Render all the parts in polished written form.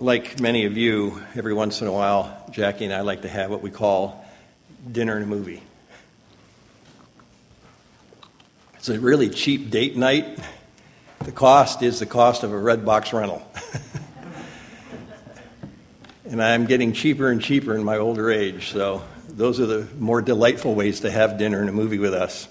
Like many of you, every once in a while, Jackie and I like to have what we call dinner and a movie. It's a really cheap date night. The cost is the cost of a Redbox rental. And I'm getting cheaper and cheaper in my older age, so those are the more delightful ways to have dinner and a movie with us.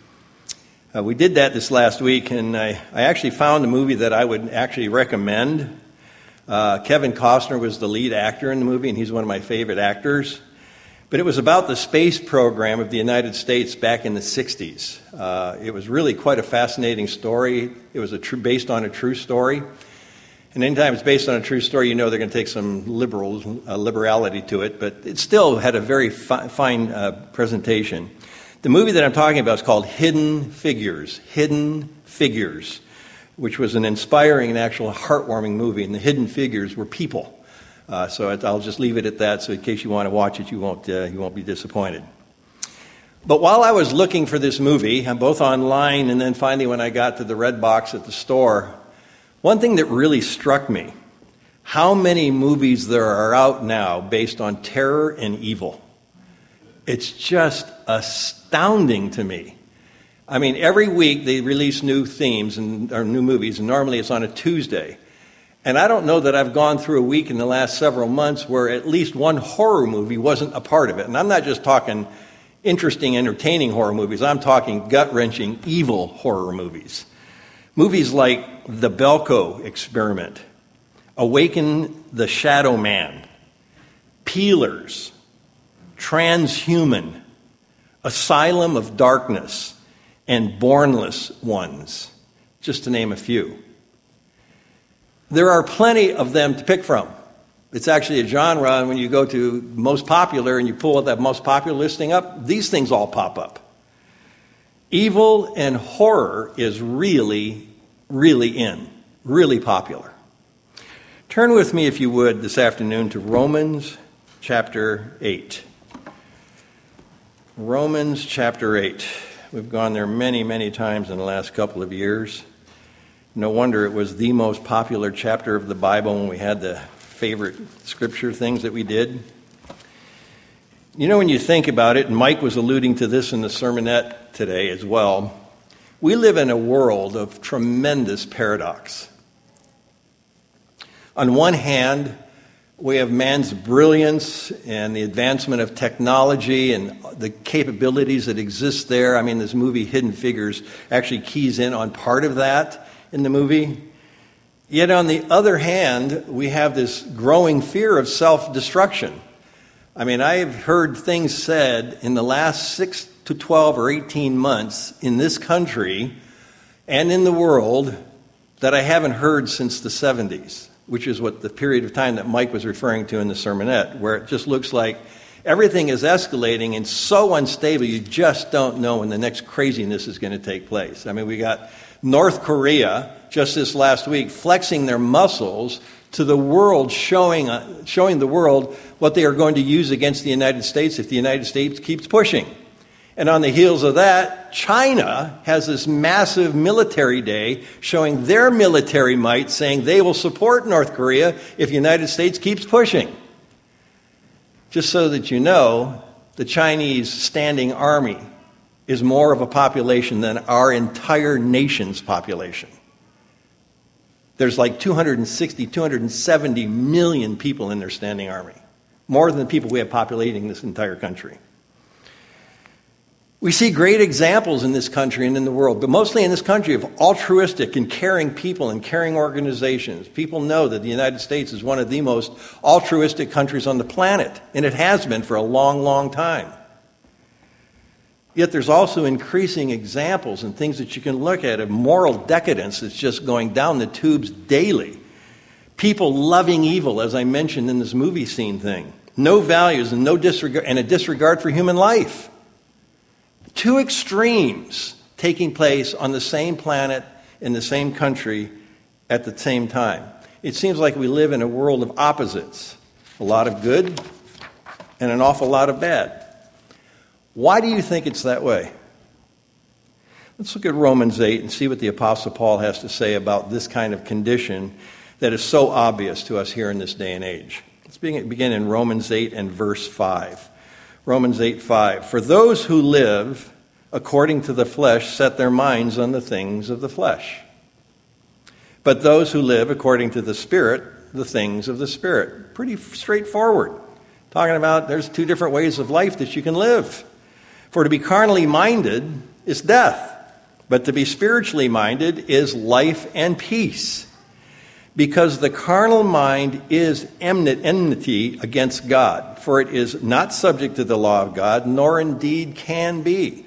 We did that this last week, and I actually found a movie that I would actually recommend. Kevin Costner was the lead actor in the movie, and he's one of my favorite actors. But it was about the space program of the United States back in the 60s. It was really quite a fascinating story. It was based on a true story. And anytime it's based on a true story, you know they're going to take some liberality to it. But it still had a very fine presentation. The movie that I'm talking about is called Hidden Figures. Hidden Figures, which was an inspiring and actual heartwarming movie. And the hidden figures were people. So I'll just leave it at that. So in case you want to watch it, you won't be disappointed. But while I was looking for this movie, both online and then finally when I got to the Redbox at the store, one thing that really struck me: how many movies there are out now based on terror and evil. It's just astounding to me. I mean, every week they release new themes or new movies, and normally it's on a Tuesday. And I don't know that I've gone through a week in the last several months where at least one horror movie wasn't a part of it. And I'm not just talking interesting, entertaining horror movies. I'm talking gut-wrenching, evil horror movies. Movies like The Belko Experiment, Awaken the Shadow Man, Peelers, Transhuman, Asylum of Darkness, and Bornless Ones, just to name a few. There are plenty of them to pick from. It's actually a genre, and when you go to most popular and you pull that most popular listing up, these things all pop up. Evil and horror is really, really popular. Turn with me, if you would, this afternoon to Romans chapter 8. Romans chapter 8. We've gone there many times in the last couple of years. No wonder it was the most popular chapter of the Bible when we had the favorite scripture things that we did. You know, when you think about it, and Mike was alluding to this in the sermonette today as well, we live in a world of tremendous paradox. On one hand, we have man's brilliance and the advancement of technology and the capabilities that exist there. I mean, this movie, Hidden Figures, actually keys in on part of that in the movie. Yet on the other hand, we have this growing fear of self-destruction. I mean, I've heard things said in the last 6 to 12 or 18 months in this country and in the world that I haven't heard since the 70s. Which is what the period of time that Mike was referring to in the sermonette, where it just looks like everything is escalating and so unstable, you just don't know when the next craziness is going to take place. I mean, we got North Korea just this last week flexing their muscles to the world, showing the world what they are going to use against the United States if the United States keeps pushing. And on the heels of that, China has this massive military day showing their military might, saying they will support North Korea if the United States keeps pushing. Just so that you know, the Chinese standing army is more of a population than our entire nation's population. There's like 260, 270 million people in their standing army. More than the people we have populating this entire country. We see great examples in this country and in the world, but mostly in this country of altruistic and caring people and caring organizations. People know that the United States is one of the most altruistic countries on the planet, and it has been for a long time. Yet there's also increasing examples and things that you can look at of moral decadence that's just going down the tubes daily. People loving evil, as I mentioned in this movie scene thing. No values and no disregard, and a disregard for human life. Two extremes taking place on the same planet in the same country at the same time. It seems like we live in a world of opposites. A lot of good and an awful lot of bad. Why do you think it's that way? Let's look at Romans 8 and see what the Apostle Paul has to say about this kind of condition that is so obvious to us here in this day and age. Let's begin in Romans 8 and verse 5. Romans 8:5. For those who live according to the flesh set their minds on the things of the flesh. But those who live according to the Spirit, the things of the Spirit. Pretty straightforward. Talking about there's two different ways of life that you can live. For to be carnally minded is death, but to be spiritually minded is life and peace. Because the carnal mind is enmity against God, for it is not subject to the law of God, nor indeed can be.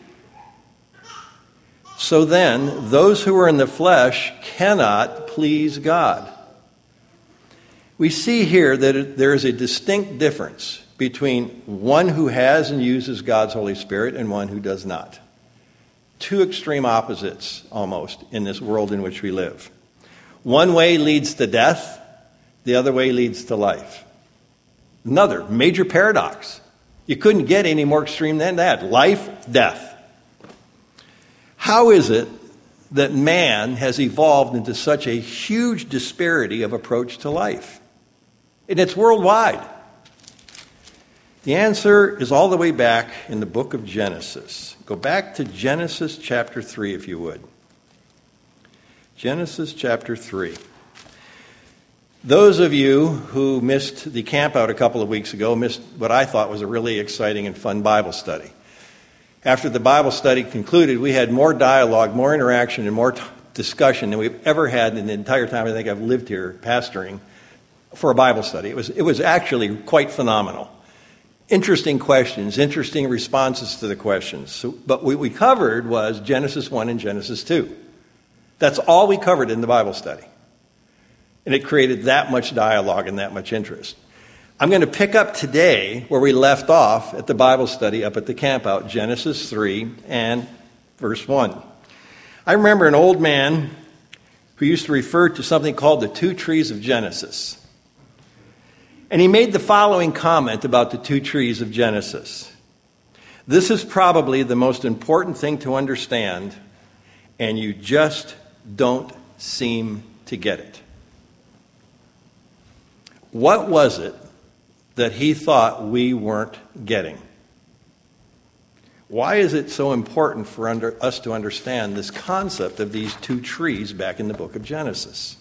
So then, those who are in the flesh cannot please God. We see here that there is a distinct difference between one who has and uses God's Holy Spirit and one who does not. Two extreme opposites, almost, in this world in which we live. One way leads to death, the other way leads to life. Another major paradox. You couldn't get any more extreme than that. Life, death. How is it that man has evolved into such a huge disparity of approach to life? And it's worldwide. The answer is all the way back in the book of Genesis. Go back to Genesis chapter 3, if you would. Genesis chapter 3. Those of you who missed the camp out a couple of weeks ago missed what I thought was a really exciting and fun Bible study. After the Bible study concluded, we had more dialogue, more interaction, and more discussion than we've ever had in the entire time I think I've lived here pastoring for a Bible study. It was actually quite phenomenal. Interesting questions, interesting responses to the questions. But what we covered was Genesis 1 and Genesis 2. That's all we covered in the Bible study. And it created that much dialogue and that much interest. I'm going to pick up today where we left off at the Bible study up at the campout, Genesis 3 and verse 1. I remember an old man who used to refer to something called the two trees of Genesis. And he made the following comment about the two trees of Genesis. This is probably the most important thing to understand, and you just don't seem to get it. What was it that he thought we weren't getting? Why is it so important for us to understand this concept of these two trees back in the book of Genesis?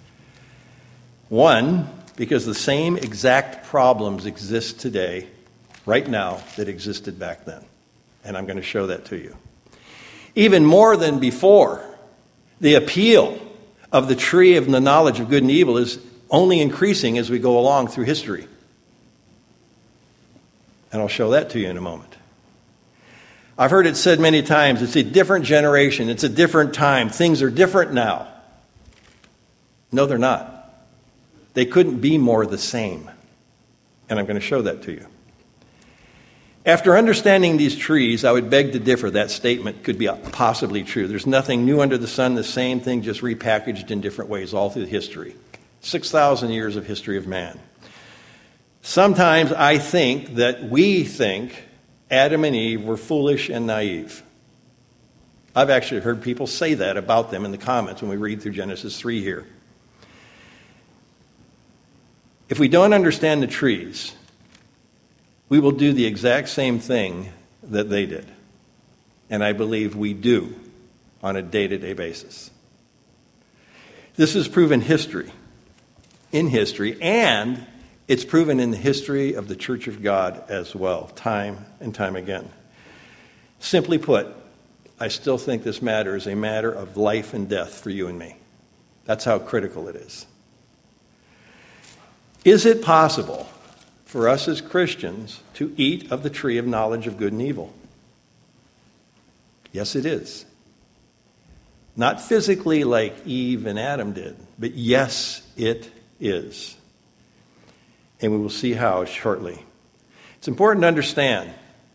One, because the same exact problems exist today, right now, that existed back then. And I'm going to show that to you. Even more than before, the appeal of the tree of the knowledge of good and evil is only increasing as we go along through history. And I'll show that to you in a moment. I've heard it said many times, it's a different generation, it's a different time, things are different now. No, they're not. They couldn't be more the same. And I'm going to show that to you. After understanding these trees, I would beg to differ. That statement could be possibly true. There's nothing new under the sun, the same thing, just repackaged in different ways all through history. 6,000 years of history of man. Sometimes I think that we think Adam and Eve were foolish and naive. I've actually heard people say that about them in the comments when we read through Genesis 3 here. If we don't understand the trees, we will do the exact same thing that they did. And I believe we do on a day-to-day basis. This is proven in history, and it's proven in the history of the Church of God as well, time and time again. Simply put, I still think this matter is a matter of life and death for you and me. That's how critical it is. Is it possible for us as Christians to eat of the tree of knowledge of good and evil? Yes, it is. Not physically like Eve and Adam did, but yes, it is. And we will see how shortly. It's important to understand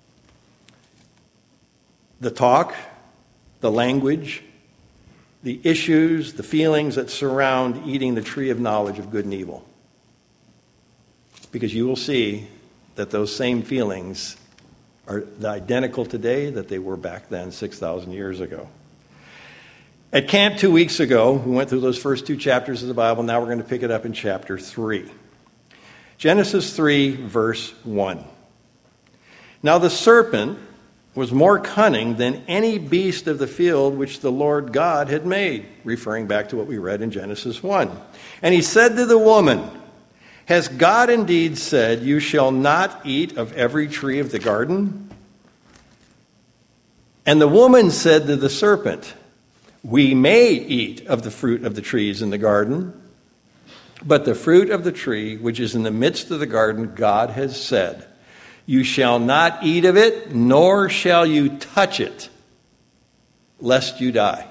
the talk, the language, the issues, the feelings that surround eating the tree of knowledge of good and evil. Because you will see that those same feelings are identical today that they were back then 6,000 years ago. At camp 2 weeks ago, we went through those first 2 chapters of the Bible. Now we're going to pick it up in chapter 3. Genesis 3, verse 1. Now the serpent was more cunning than any beast of the field which the Lord God had made, referring back to what we read in Genesis 1. And he said to the woman, has God indeed said, you shall not eat of every tree of the garden? And the woman said to the serpent, we may eat of the fruit of the trees in the garden, but the fruit of the tree which is in the midst of the garden, God has said, you shall not eat of it, nor shall you touch it, lest you die.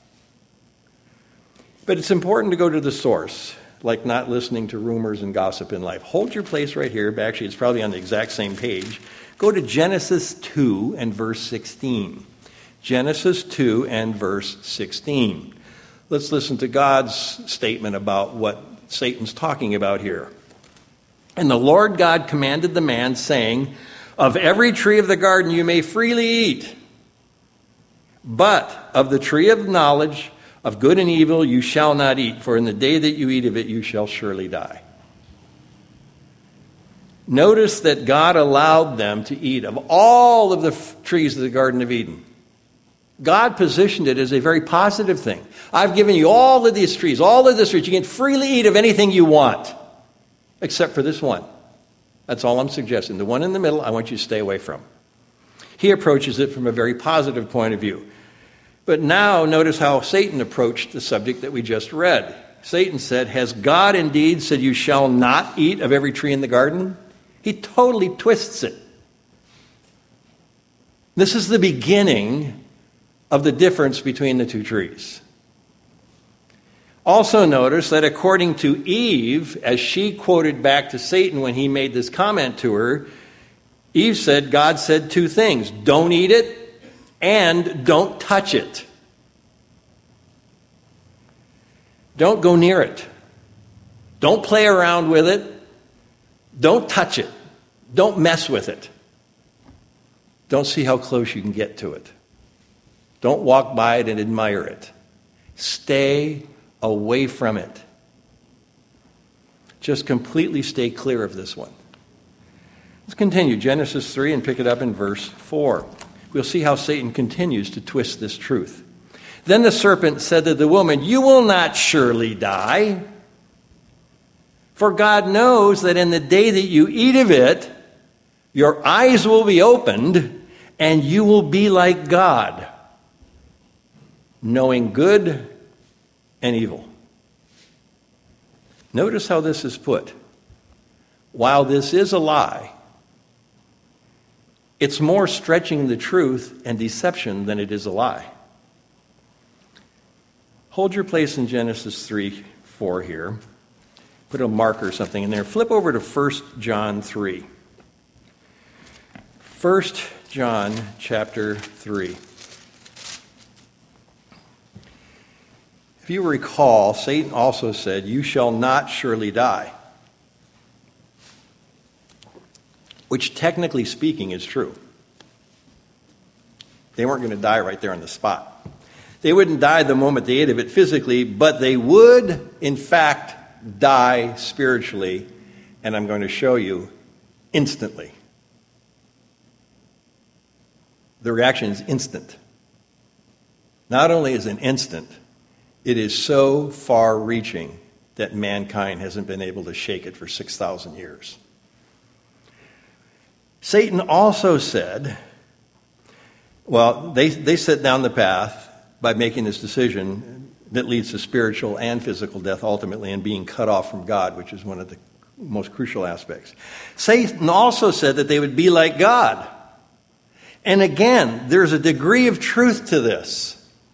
But it's important to go to the source, like not listening to rumors and gossip in life. Hold your place right here. Actually, it's probably on the exact same page. Go to Genesis 2 and verse 16. Genesis 2 and verse 16. Let's listen to God's statement about what Satan's talking about here. And the Lord God commanded the man, saying, of every tree of the garden you may freely eat, but of the tree of knowledge of good and evil you shall not eat, for in the day that you eat of it you shall surely die. Notice that God allowed them to eat of all of the trees of the Garden of Eden. God positioned it as a very positive thing. I've given you all of these trees, all of this fruit. You can freely eat of anything you want, except for this one. That's all I'm suggesting. The one in the middle, I want you to stay away from. He approaches it from a very positive point of view. But now notice how Satan approached the subject that we just read. Satan said, has God indeed said you shall not eat of every tree in the garden? He totally twists it. This is the beginning of the difference between the 2 trees. Also notice that according to Eve, as she quoted back to Satan when he made this comment to her, Eve said, God said 2 things. Don't eat it and don't touch it. Don't go near it. Don't play around with it. Don't touch it. Don't mess with it. Don't see how close you can get to it. Don't walk by it and admire it. Stay away from it. Just completely stay clear of this one. Let's continue Genesis 3 and pick it up in verse 4. We'll see how Satan continues to twist this truth. Then the serpent said to the woman, you will not surely die, for God knows that in the day that you eat of it, your eyes will be opened, and you will be like God, knowing good and evil. Notice how this is put. While this is a lie, it's more stretching the truth and deception than it is a lie. Hold your place in Genesis 3:4 here. Put a marker or something in there. Flip over to 1 John 3. 1 John chapter 3. If you recall, Satan also said, you shall not surely die. Which technically speaking is true. They weren't going to die right there on the spot. They wouldn't die the moment they ate of it physically, but they would, in fact, die spiritually, and I'm going to show you instantly. The reaction is instant. Not only is it instant, it is so far-reaching that mankind hasn't been able to shake it for 6,000 years. Satan also said, well, they set down the path by making this decision that leads to spiritual and physical death ultimately and being cut off from God, which is one of the most crucial aspects. Satan also said that they would be like God. And again, there's a degree of truth to this.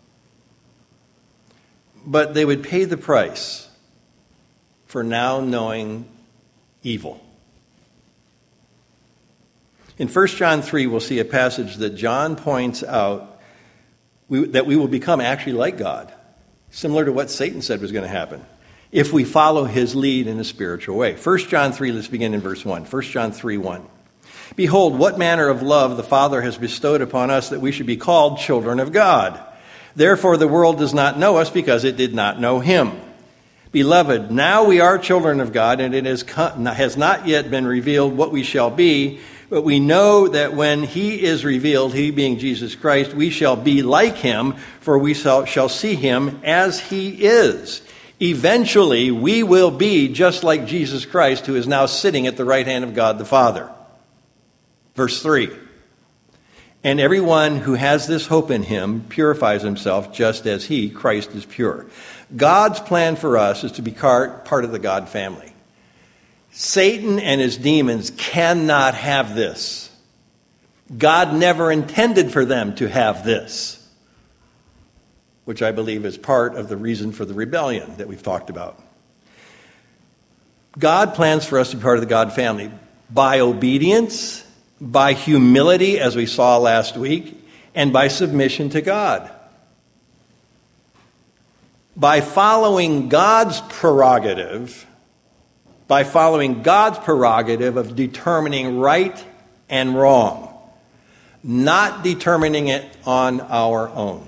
But they would pay the price for now knowing evil. In 1 John 3, we'll see a passage that John points out that we will become actually like God, similar to what Satan said was going to happen, if we follow his lead in a spiritual way. 1 John 3, let's begin in verse 1. 1 John 3:1. Behold, what manner of love the Father has bestowed upon us that we should be called children of God. Therefore the world does not know us because it did not know him. Beloved, now we are children of God, and it has not yet been revealed what we shall be, but we know that when he is revealed, he being Jesus Christ, we shall be like him, for we shall see him as he is. Eventually, we will be just like Jesus Christ, who is now sitting at the right hand of God the Father. Verse 3. And everyone who has this hope in him purifies himself just as he, Christ, is pure. God's plan for us is to be part of the God family. Satan and his demons cannot have this. God never intended for them to have this, which I believe is part of the reason for the rebellion that we've talked about. God plans for us to be part of the God family by obedience, by humility, as we saw last week, and by submission to God. By following God's prerogative of determining right and wrong, not determining it on our own.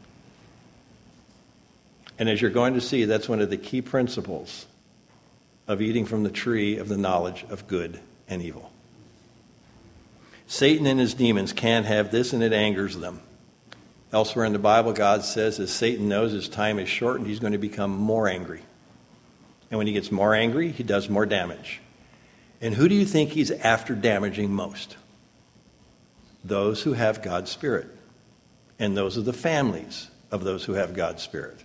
And as you're going to see, that's one of the key principles of eating from the tree of the knowledge of good and evil. Satan and his demons can't have this, and it angers them. Elsewhere in the Bible, God says, as Satan knows his time is shortened, he's going to become more angry. And when he gets more angry, he does more damage. And who do you think he's after damaging most? Those who have God's Spirit. And those are the families of those who have God's Spirit.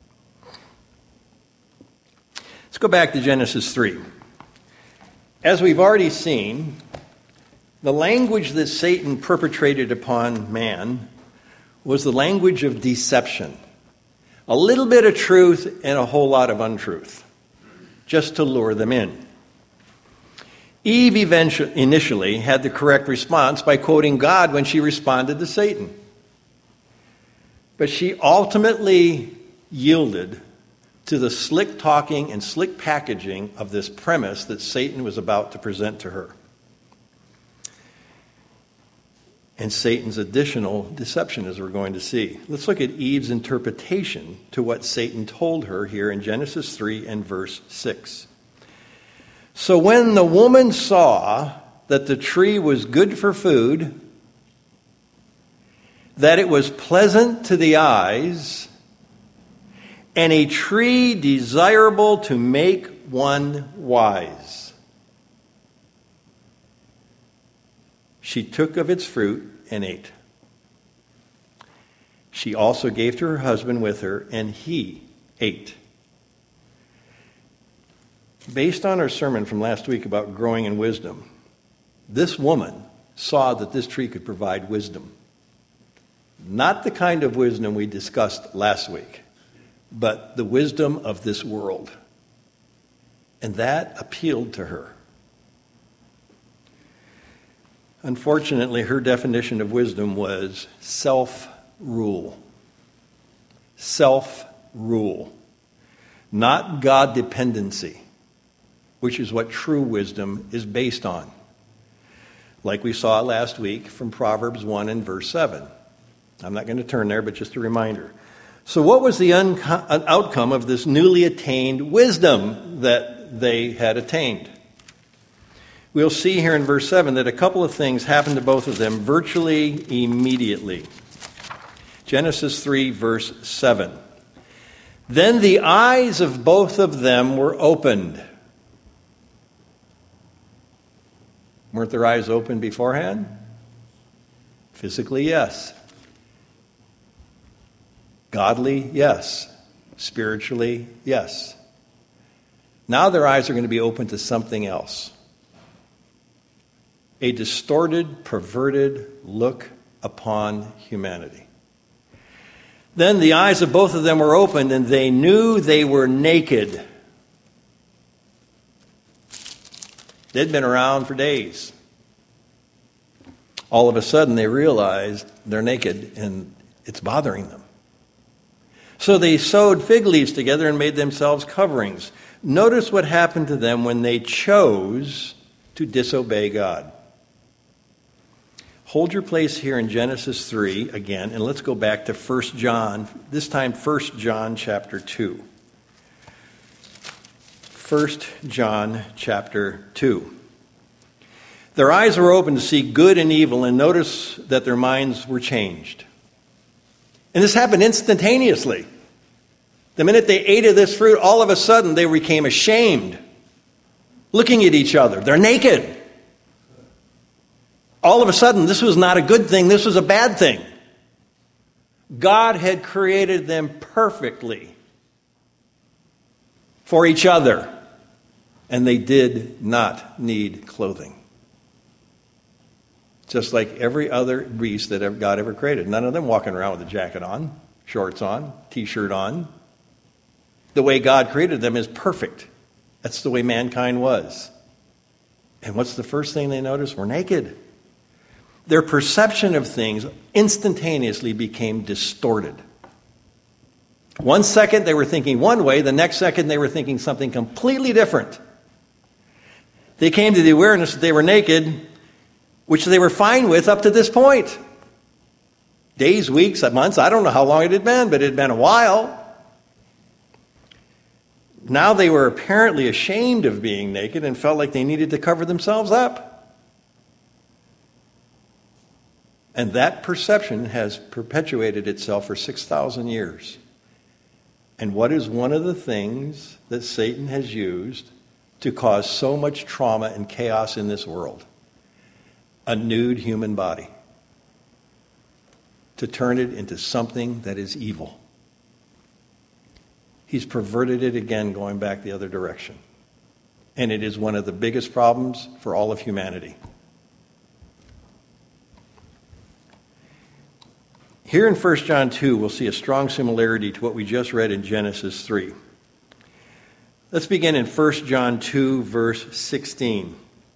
Let's go back to Genesis 3. As we've already seen, the language that Satan perpetrated upon man was the language of deception. A little bit of truth and a whole lot of untruth, just to lure them in. Eve initially had the correct response by quoting God when she responded to Satan. But she ultimately yielded to the slick talking and slick packaging of this premise that Satan was about to present to her. And Satan's additional deception, as we're going to see. Let's look at Eve's interpretation to what Satan told her here in Genesis 3 and verse 6. So when the woman saw that the tree was good for food, that it was pleasant to the eyes, and a tree desirable to make one wise, she took of its fruit and ate. She also gave to her husband with her, and he ate. Based on our sermon from last week about growing in wisdom, this woman saw that this tree could provide wisdom. Not the kind of wisdom we discussed last week, but the wisdom of this world. And that appealed to her. Unfortunately, her definition of wisdom was self-rule. Self-rule. Not God-dependency, which is what true wisdom is based on. Like we saw last week from Proverbs 1 and verse 7. I'm not going to turn there, but just a reminder. So what was the outcome of this newly attained wisdom that they had attained? We'll see here in verse 7 that a couple of things happened to both of them virtually immediately. Genesis 3, verse 7. Then the eyes of both of them were opened. Weren't their eyes open beforehand? Physically, yes. Godly, yes. Spiritually, yes. Now their eyes are going to be open to something else. A distorted, perverted look upon humanity. Then the eyes of both of them were opened, and they knew they were naked. They'd been around for days. All of a sudden, they realized they're naked, and it's bothering them. So they sewed fig leaves together and made themselves coverings. Notice what happened to them when they chose to disobey God. hold your place here in Genesis 3 again, and let's go back to 1 John, this time 1 John chapter 2. 1 John chapter 2. Their eyes were open to see good and evil, and notice that their minds were changed. And this happened instantaneously. The minute they ate of this fruit, all of a sudden they became ashamed, looking at each other. They're naked. All of a sudden, this was not a good thing. This was a bad thing. God had created them perfectly for each other, and they did not need clothing. Just like every other beast that God ever created. None of them walking around with a jacket on, shorts on, t-shirt on. The way God created them is perfect. That's the way mankind was. And what's the first thing they noticed? We're naked. Their perception of things instantaneously became distorted. 1 second they were thinking one way, the next second they were thinking something completely different. They came to the awareness that they were naked, which they were fine with up to this point. Days, weeks, months, I don't know how long it had been, but it had been a while. Now they were apparently ashamed of being naked and felt like they needed to cover themselves up. And that perception has perpetuated itself for 6,000 years. And what is one of the things that Satan has used to cause so much trauma and chaos in this world? A nude human body. To turn it into something that is evil. He's perverted it again, going back the other direction. And it is one of the biggest problems for all of humanity. Here in 1 John 2, we'll see a strong similarity to what we just read in Genesis 3. Let's begin in 1 John 2, verse 16.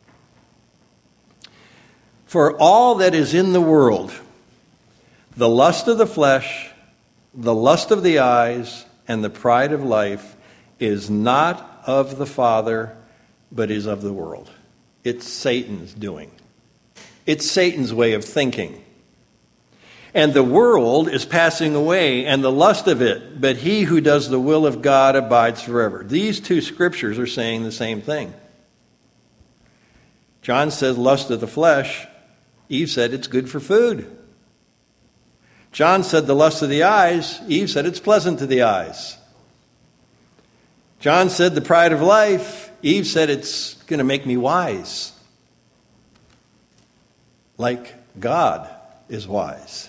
For all that is in the world, the lust of the flesh, the lust of the eyes, and the pride of life is not of the Father, but is of the world. It's Satan's doing. It's Satan's way of thinking. And the world is passing away, and the lust of it, but he who does the will of God abides forever. These two scriptures are saying the same thing. John says lust of the flesh. Eve said it's good for food. John said the lust of the eyes. Eve said it's pleasant to the eyes. John said the pride of life. Eve said it's going to make me wise. Like God is wise.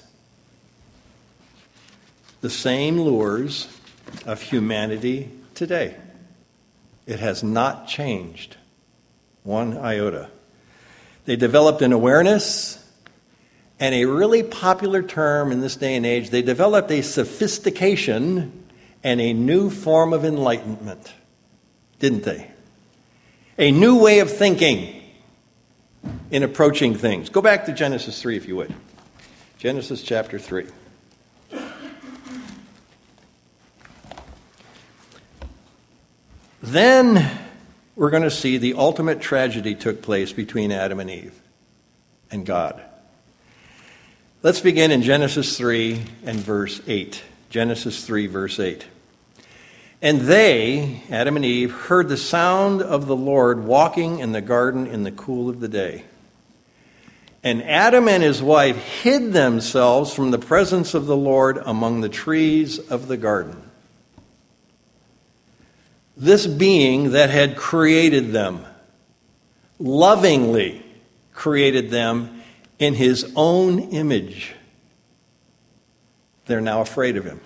The same lures of humanity today. It has not changed one iota. They developed an awareness and a really popular term in this day and age. They developed a sophistication and a new form of enlightenment, didn't they? A new way of thinking in approaching things. Go back to Genesis 3 if you would. Genesis chapter 3. Then we're going to see the ultimate tragedy took place between Adam and Eve and God. Let's begin in Genesis 3 and verse 8. Genesis 3, verse 8. And they, Adam and Eve, heard the sound of the Lord walking in the garden in the cool of the day. And Adam and his wife hid themselves from the presence of the Lord among the trees of the garden. This being that had created them, lovingly created them in his own image, they're now afraid of him.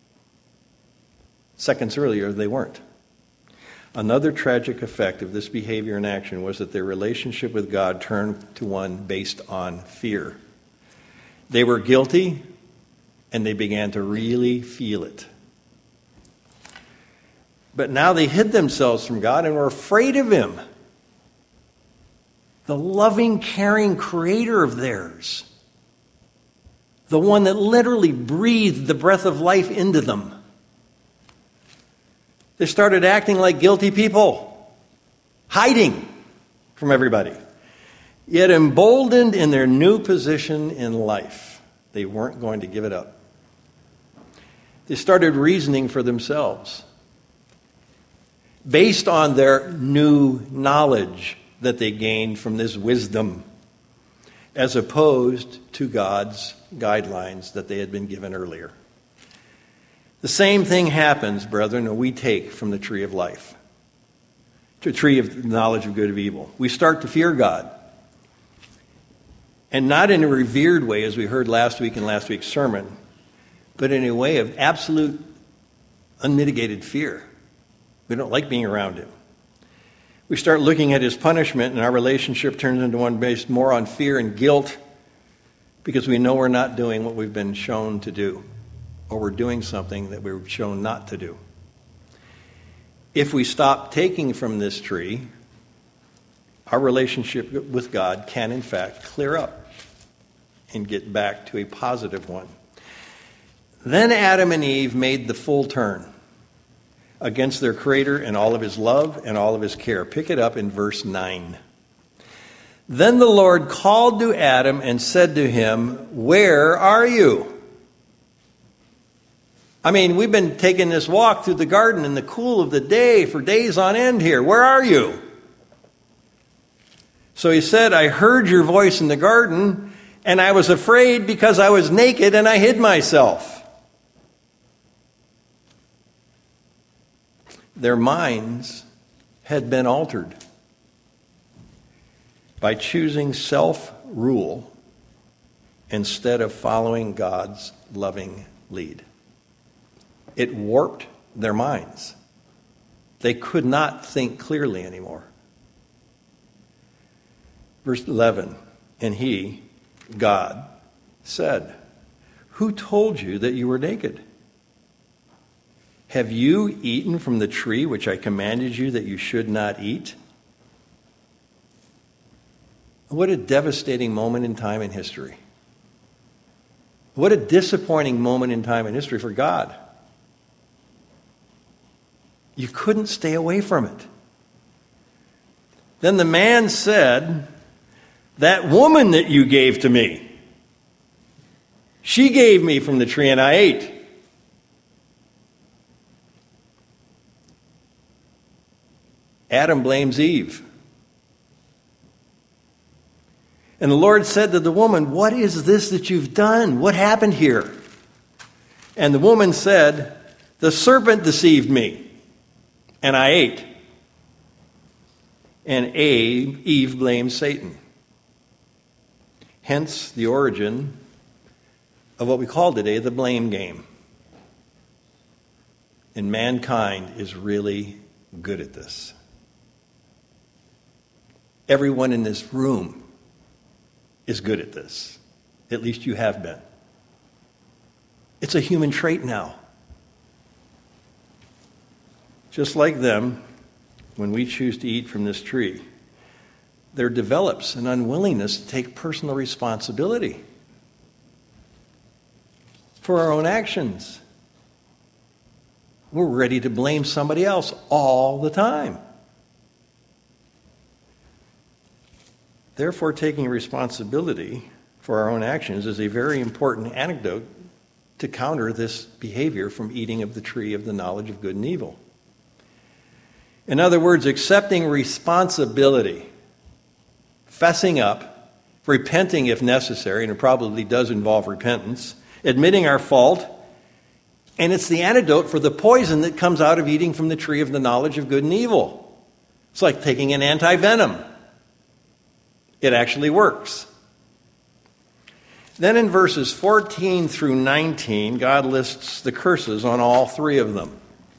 Seconds earlier, they weren't. Another tragic effect of this behavior and action was that their relationship with God turned to one based on fear. They were guilty, and they began to really feel it. But now they hid themselves from God and were afraid of him. The loving, caring creator of theirs. The one that literally breathed the breath of life into them. They started acting like guilty people. Hiding from everybody. Yet emboldened in their new position in life, they weren't going to give it up. They started reasoning for themselves based on their new knowledge that they gained from this wisdom, as opposed to God's guidelines that they had been given earlier. The same thing happens, brethren, when we take from the tree of life, to a tree of knowledge of good and evil. We start to fear God. And not in a revered way, as we heard last week in last week's sermon, but in a way of absolute, unmitigated fear. We don't like being around him. We start looking at his punishment, and our relationship turns into one based more on fear and guilt because we know we're not doing what we've been shown to do, or we're doing something that we were shown not to do. If we stop taking from this tree, our relationship with God can, in fact, clear up and get back to a positive one. Then Adam and Eve made the full turn against their Creator and all of his love and all of his care. Pick it up in verse 9. Then the Lord called to Adam and said to him, "Where are you?" I mean, we've been taking this walk through the garden in the cool of the day for days on end here. Where are you? So he said, "I heard your voice in the garden, and I was afraid because I was naked and I hid myself." Their minds had been altered by choosing self-rule instead of following God's loving lead. It warped their minds. They could not think clearly anymore. Verse 11, and he, God, said, "Who told you that you were naked? Have you eaten from the tree which I commanded you that you should not eat?" What a devastating moment in time in history. What a disappointing moment in time in history for God. You couldn't stay away from it. Then the man said, "That woman that you gave to me, she gave me from the tree and I ate." Adam blames Eve. And the Lord said to the woman, "What is this that you've done? What happened here?" And the woman said, "The serpent deceived me, and I ate." And Eve blamed Satan. Hence the origin of what we call today the blame game. And mankind is really good at this. Everyone in this room is good at this. At least you have been. It's a human trait now. Just like them, when we choose to eat from this tree, there develops an unwillingness to take personal responsibility for our own actions. We're ready to blame somebody else all the time. Therefore, taking responsibility for our own actions is a very important antidote to counter this behavior from eating of the tree of the knowledge of good and evil. In other words, accepting responsibility, fessing up, repenting if necessary, and it probably does involve repentance, admitting our fault, and it's the antidote for the poison that comes out of eating from the tree of the knowledge of good and evil. It's like taking an anti-venom. It actually works. Then in verses 14 through 19, God lists the curses on all three of them.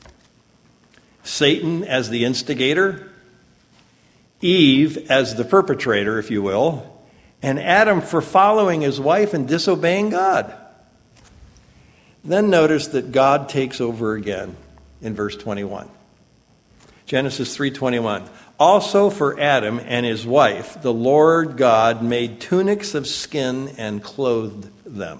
Satan as the instigator, Eve as the perpetrator, if you will, and Adam for following his wife and disobeying God. Then notice that God takes over again in verse 21. Genesis 3:21. Also for Adam and his wife, the Lord God made tunics of skin and clothed them.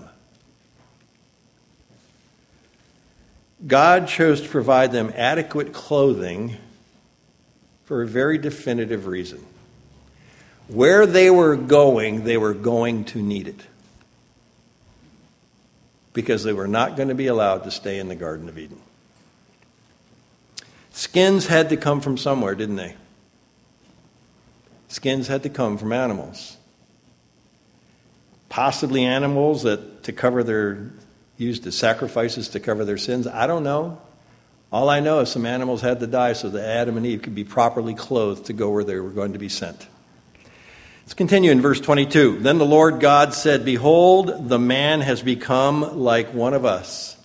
God chose to provide them adequate clothing for a very definitive reason. where they were going to need it. Because they were not going to be allowed to stay in the Garden of Eden. Skins had to come from somewhere, didn't they? Skins had to come from animals. Possibly animals that used as sacrifices to cover their sins. I don't know. All I know is some animals had to die so that Adam and Eve could be properly clothed to go where they were going to be sent. Let's continue in verse 22. Then the Lord God said, "Behold, the man has become like one of us,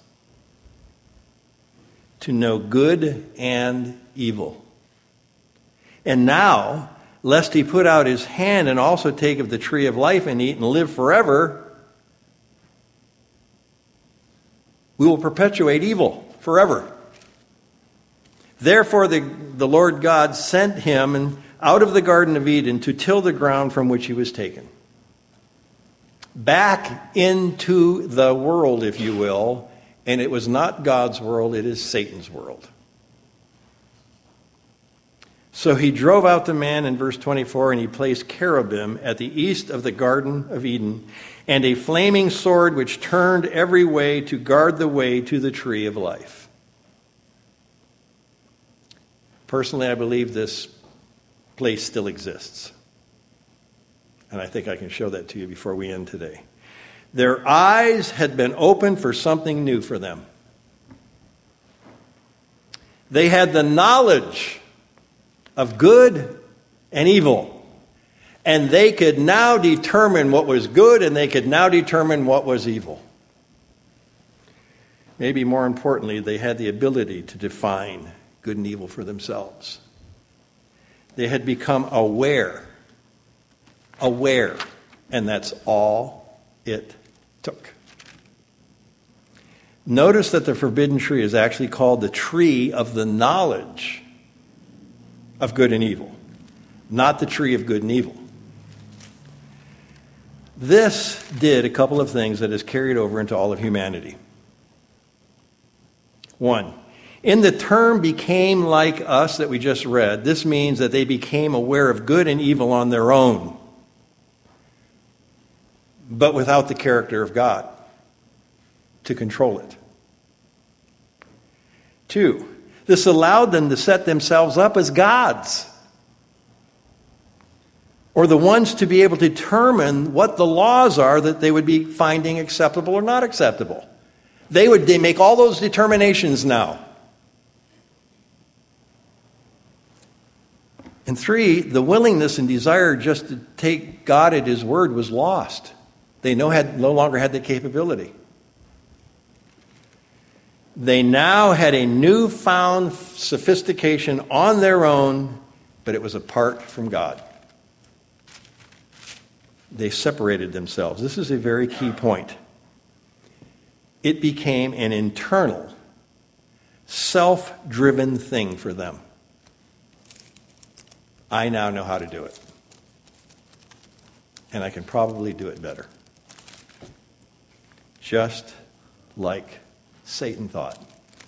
to know good and evil. And now, lest he put out his hand and also take of the tree of life and eat and live forever, we will perpetuate evil forever." Therefore the Lord God sent him out of the Garden of Eden to till the ground from which he was taken. Back into the world, if you will, and it was not God's world, it is Satan's world. So he drove out the man in verse 24, and he placed cherubim at the east of the Garden of Eden, and a flaming sword which turned every way to guard the way to the tree of life. Personally, I believe this place still exists. And I think I can show that to you before we end today. Their eyes had been opened for something new for them. They had the knowledge of good and evil. And they could now determine what was good, and they could now determine what was evil. Maybe more importantly, they had the ability to define good and evil for themselves. They had become aware, and that's all it took. Notice that the forbidden tree is actually called the tree of the knowledge of good and evil, not the tree of good and evil. This did a couple of things that has carried over into all of humanity. One, in the term "became like us" that we just read, this means that they became aware of good and evil on their own, but without the character of God to control it. Two, this allowed them to set themselves up as gods, or the ones to be able to determine what the laws are that they would be finding acceptable or not acceptable. They make all those determinations now. And three, the willingness and desire just to take God at his word was lost. They no longer had the capability. They now had a newfound sophistication on their own, but it was apart from God. They separated themselves. This is a very key point. It became an internal, self-driven thing for them. I now know how to do it. And I can probably do it better. Just like Satan thought.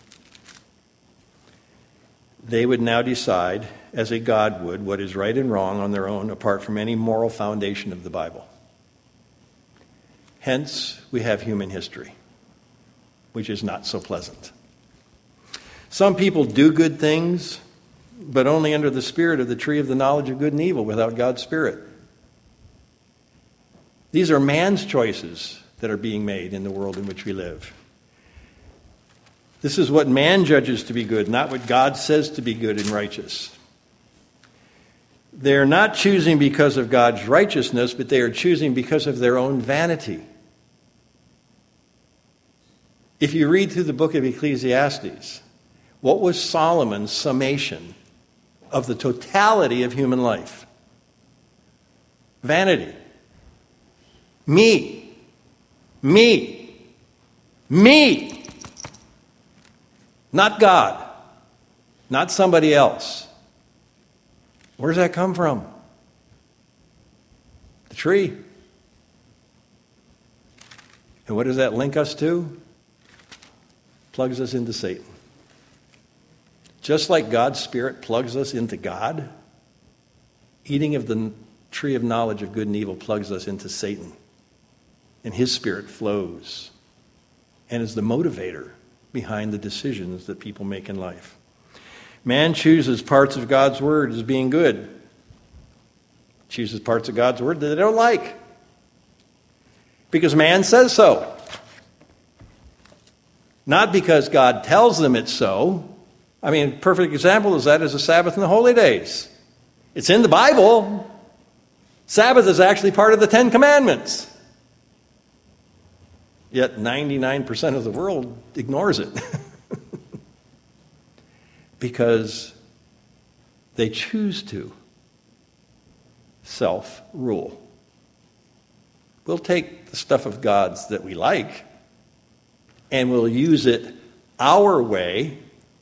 They would now decide, as a God would, what is right and wrong on their own, apart from any moral foundation of the Bible. Hence, we have human history, which is not so pleasant. Some people do good things, but only under the spirit of the tree of the knowledge of good and evil, without God's Spirit. These are man's choices that are being made in the world in which we live. This is what man judges to be good, not what God says to be good and righteous. They are not choosing because of God's righteousness, but they are choosing because of their own vanity. If you read through the book of Ecclesiastes, what was Solomon's summation of the totality of human life? Vanity. Me. Me. Me. Not God. Not somebody else. Where does that come from? The tree. And what does that link us to? Plugs us into Satan. Just like God's Spirit plugs us into God, eating of the tree of knowledge of good and evil plugs us into Satan. And his spirit flows and is the motivator behind the decisions that people make in life. Man chooses parts of God's word as being good. Chooses parts of God's word that they don't like. Because man says so. Not because God tells them it's so. I mean, a perfect example is the Sabbath and the holy days. It's in the Bible. Sabbath is actually part of the Ten Commandments. Yet 99% of the world ignores it. Because they choose to self-rule. We'll take the stuff of God's that we like, and we'll use it our way.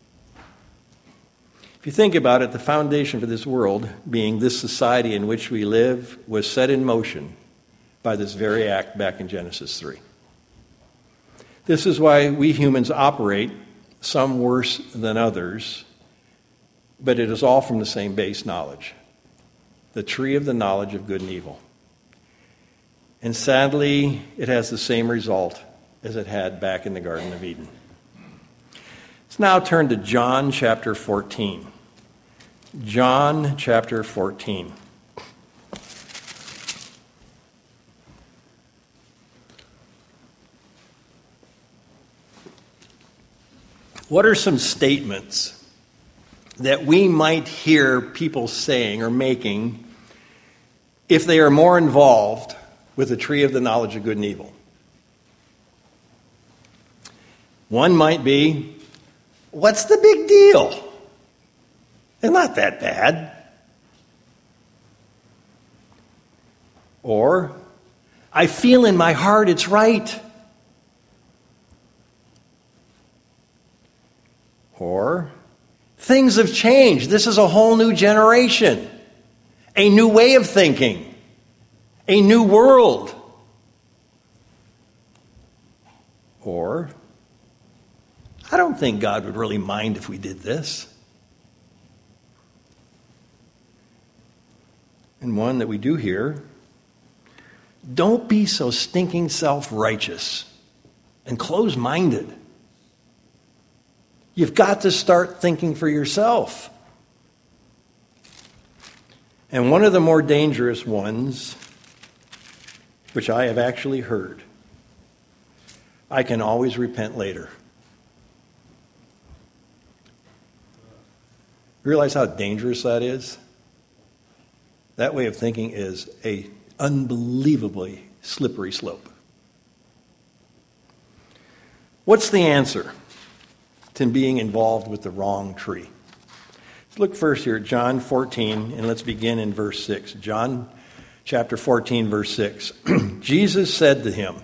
If you think about it, the foundation for this world, being this society in which we live, was set in motion by this very act back in Genesis 3. This is why we humans operate, some worse than others, but it is all from the same base knowledge, the tree of the knowledge of good and evil. And sadly, it has the same result as it had back in the Garden of Eden. Let's now turn to John chapter 14. John chapter 14. What are some statements that we might hear people saying or making if they are more involved with the tree of the knowledge of good and evil? One might be, what's the big deal? It's not that bad. Or, I feel in my heart it's right. Or, things have changed. This is a whole new generation. A new way of thinking. A new world. Or, I don't think God would really mind if we did this. And one that we do hear, don't be so stinking self-righteous and close-minded. You've got to start thinking for yourself. And one of the more dangerous ones, which I have actually heard, I can always repent later. Realize how dangerous that is? That way of thinking is an unbelievably slippery slope. What's the answer to being involved with the wrong tree? Let's look first here at John 14, and let's begin in verse 6. John chapter 14, verse 6. Jesus said to him,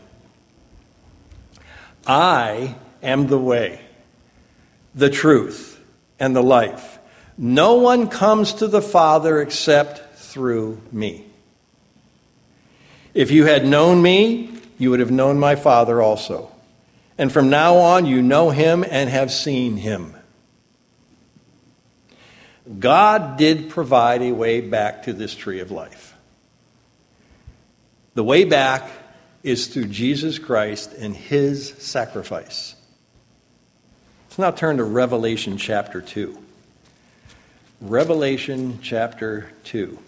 I am the way, the truth, and the life. No one comes to the Father except through me. If you had known me, you would have known my Father also. And from now on, you know him and have seen him. God did provide a way back to this tree of life. The way back is through Jesus Christ and his sacrifice. Let's now turn to Revelation chapter 2. Revelation chapter 2.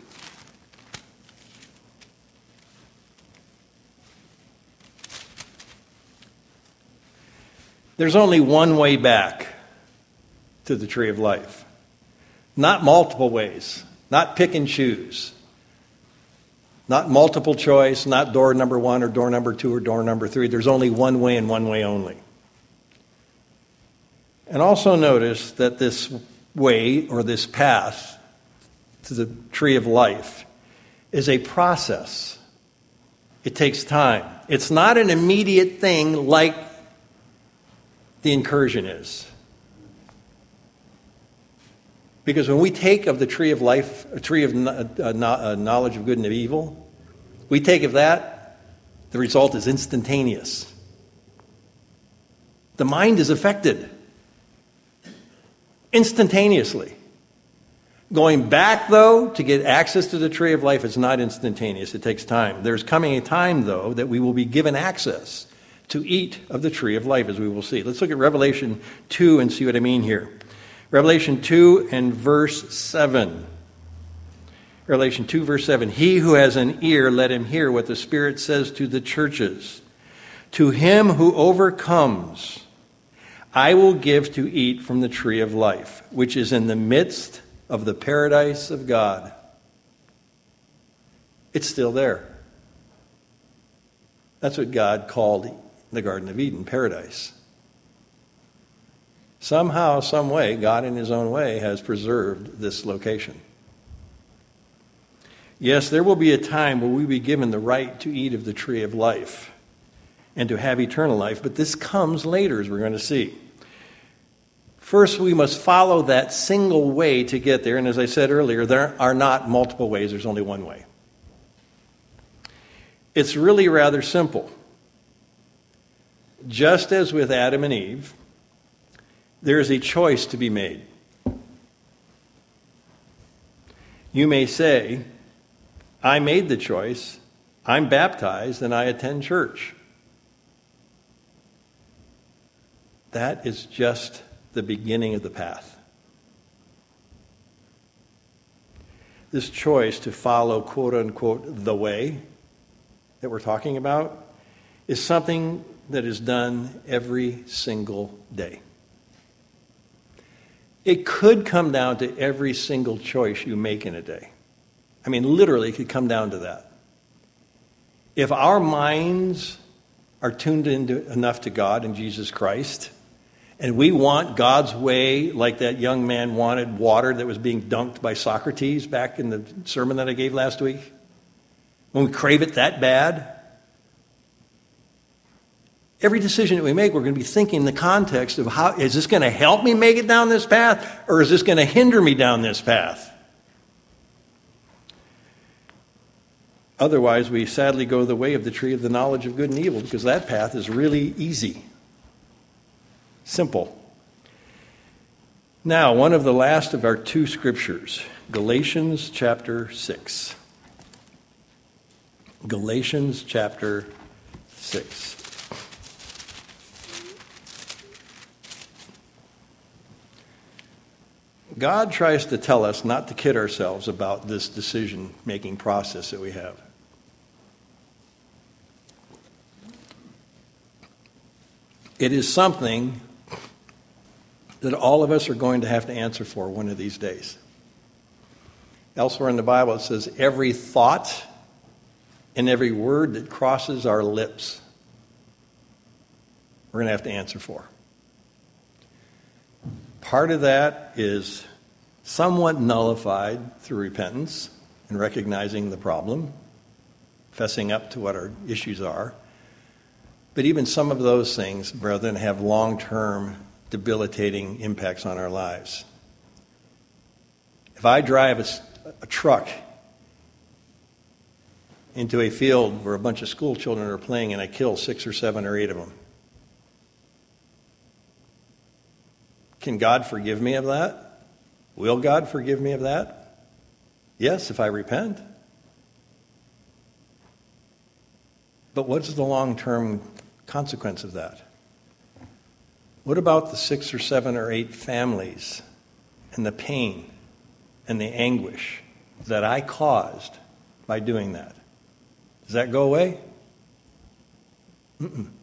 There's only one way back to the tree of life. Not multiple ways. Not pick and choose. Not multiple choice. Not door number 1 or door number 2 or door number 3. There's only one way and one way only. And also notice that this way or this path to the tree of life is a process. It takes time. It's not an immediate thing like the incursion is. Because when we take of the tree of life, a tree of knowledge of good and of evil, we take of that, the result is instantaneous. The mind is affected instantaneously. Going back, though, to get access to the tree of life is not instantaneous. It takes time. There's coming a time, though, that we will be given access to eat of the tree of life, as we will see. Let's look at Revelation 2 and see what I mean here. Revelation 2 and verse 7. Revelation 2, verse 7. He who has an ear, let him hear what the Spirit says to the churches. To him who overcomes, I will give to eat from the tree of life, which is in the midst of the paradise of God. It's still there. That's what God called the Garden of Eden, paradise. Somehow, some way, God in his own way has preserved this location. Yes, there will be a time where we will be given the right to eat of the tree of life and to have eternal life, but this comes later, as we're going to see. First, we must follow that single way to get there. And as I said earlier, there are not multiple ways. There's only one way. It's really rather simple. Just as with Adam and Eve, there is a choice to be made. You may say, I made the choice, I'm baptized, and I attend church. That is just the beginning of the path. This choice to follow, quote unquote, the way that we're talking about is something that is done every single day. It could come down to every single choice you make in a day. I mean, literally, it could come down to that. If our minds are tuned into enough to God and Jesus Christ, and we want God's way like that young man wanted water that was being dunked by Socrates back in the sermon that I gave last week, when we crave it that bad, every decision that we make, we're going to be thinking in the context of how is this going to help me make it down this path, or is this going to hinder me down this path? Otherwise, we sadly go the way of the tree of the knowledge of good and evil, because that path is really easy. Simple. Now, one of the last of our two scriptures, Galatians chapter 6. Galatians chapter 6. God tries to tell us not to kid ourselves about this decision-making process that we have. It is something that all of us are going to have to answer for one of these days. Elsewhere in the Bible it says, every thought and every word that crosses our lips, we're going to have to answer for. Part of that is somewhat nullified through repentance and recognizing the problem, fessing up to what our issues are. But even some of those things, brethren, have long-term debilitating impacts on our lives. If I drive a truck into a field where a bunch of school children are playing and I kill 6 or 7 or 8 of them, can God forgive me of that? Will God forgive me of that? Yes, if I repent. But what's the long-term consequence of that? What about the 6 or 7 or 8 families and the pain and the anguish that I caused by doing that? Does that go away? Mm-mm.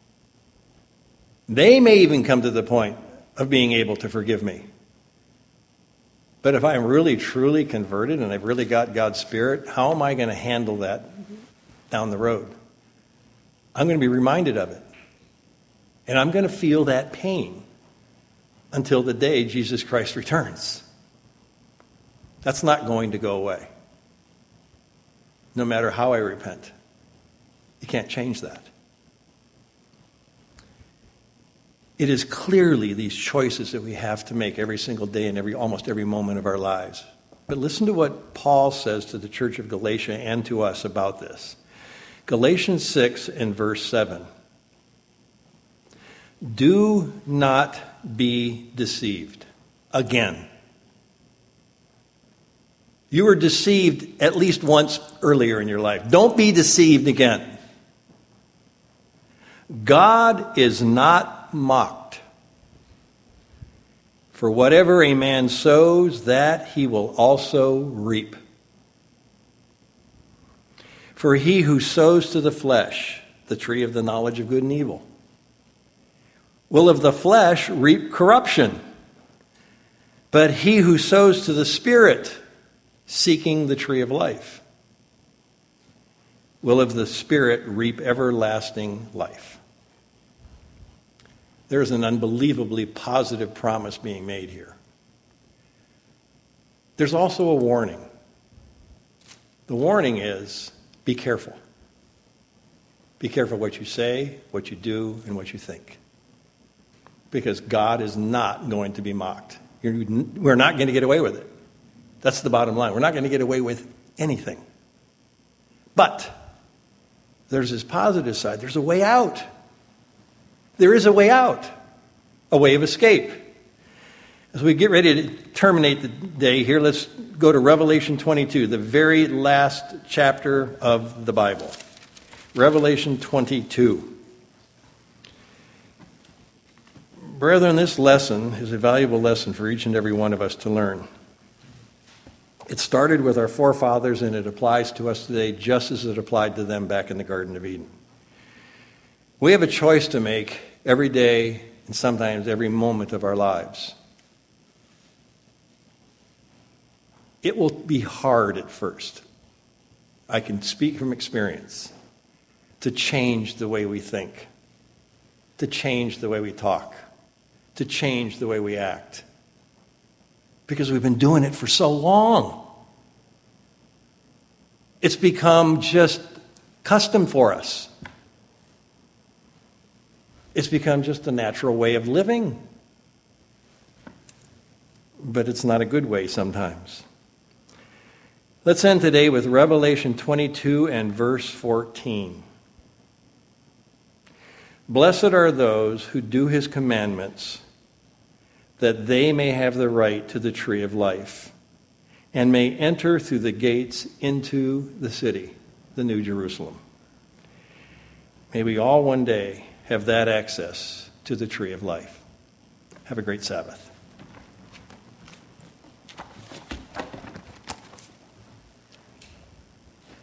They may even come to the point of being able to forgive me. But if I'm really, truly converted and I've really got God's Spirit, how am I going to handle that down the road? I'm going to be reminded of it. And I'm going to feel that pain until the day Jesus Christ returns. That's not going to go away. No matter how I repent. You can't change that. It is clearly these choices that we have to make every single day and almost every moment of our lives. But listen to what Paul says to the church of Galatia and to us about this. Galatians 6 and verse 7. Do not be deceived. Again. You were deceived at least once earlier in your life. Don't be deceived again. God is not mocked. For whatever a man sows, that he will also reap. For he who sows to the flesh, the tree of the knowledge of good and evil, will of the flesh reap corruption. But he who sows to the Spirit, seeking the tree of life, will of the Spirit reap everlasting life. There's an unbelievably positive promise being made here. There's also a warning. The warning is, be careful. Be careful what you say, what you do, and what you think. Because God is not going to be mocked. We're not going to get away with it. That's the bottom line. We're not going to get away with anything. But there's this positive side. There's a way out. There is a way out. A way of escape. As we get ready to terminate the day here, let's go to Revelation 22, the very last chapter of the Bible. Revelation 22. Brethren, this lesson is a valuable lesson for each and every one of us to learn. It started with our forefathers, and it applies to us today just as it applied to them back in the Garden of Eden. We have a choice to make every day and sometimes every moment of our lives. It will be hard at first. I can speak from experience. To change the way we think. To change the way we talk. To change the way we act. Because we've been doing it for so long. It's become just custom for us. It's become just a natural way of living. But it's not a good way sometimes. Let's end today with Revelation 22 and verse 14. Blessed are those who do his commandments, that they may have the right to the tree of life, and may enter through the gates into the city, the New Jerusalem. May we all one day have that access to the tree of life. Have a great Sabbath.